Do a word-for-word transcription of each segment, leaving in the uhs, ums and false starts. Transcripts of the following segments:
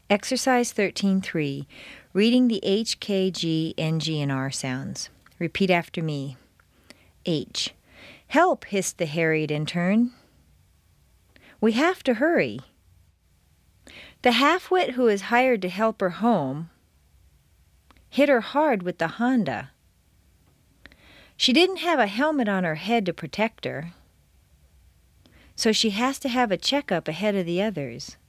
Exercise thirteen three. Reading the H, K, G, N, G, and R sounds. Repeat after me. H. Help, hissed the harried intern. We have to hurry. The half-wit who is hired to help her home hit her hard with the Honda. She didn't have a helmet on her head to protect her, so she has to have a checkup ahead of the others.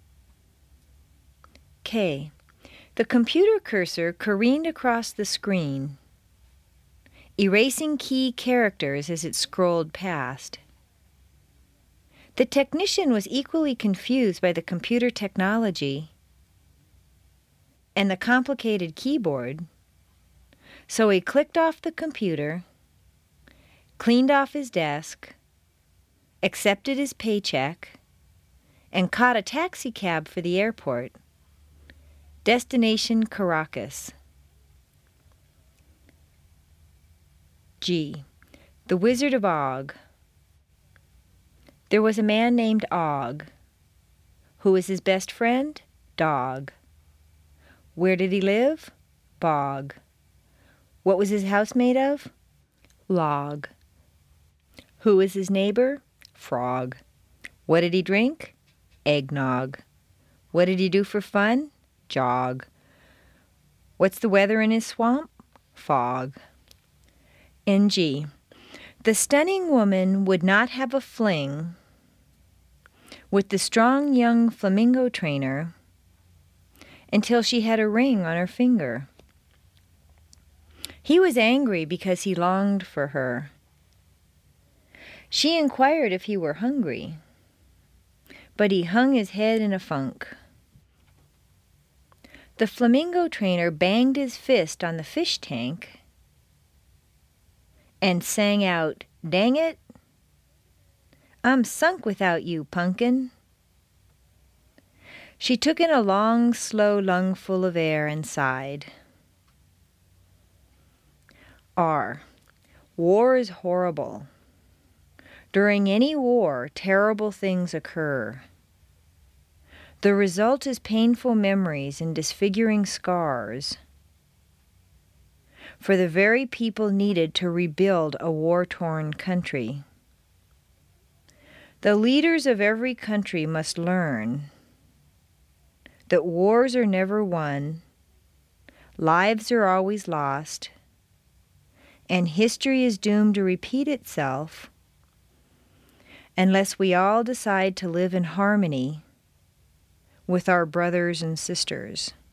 K. The computer cursor careened across the screen, erasing key characters as it scrolled past. The technician was equally confused by the computer technology and the complicated keyboard, so he clicked off the computer, cleaned off his desk, accepted his paycheck, and caught a taxi cab for the airport. Destination Caracas. G. The Wizard of Og. There was a man named Og. Who was his best friend? Dog. Where did he live? Bog. What was his house made of? Log. Who was his neighbor? Frog. What did he drink? Eggnog. What did he do for fun? Jog. What's the weather in his swamp? Fog. N G. The stunning woman would not have a fling with the strong young flamingo trainer until she had a ring on her finger. He was angry because he longed for her. She inquired if he were hungry, but he hung his head in a funk. The flamingo trainer banged his fist on the fish tank and sang out, "Dang it, I'm sunk without you, punkin." She took in a long, slow lungful of air and sighed. R. War is horrible. During any war, terrible things occur. The result is painful memories and disfiguring scars for the very people needed to rebuild a war-torn country. The leaders of every country must learn that wars are never won, lives are always lost, and history is doomed to repeat itself unless we all decide to live in harmony with our brothers and sisters.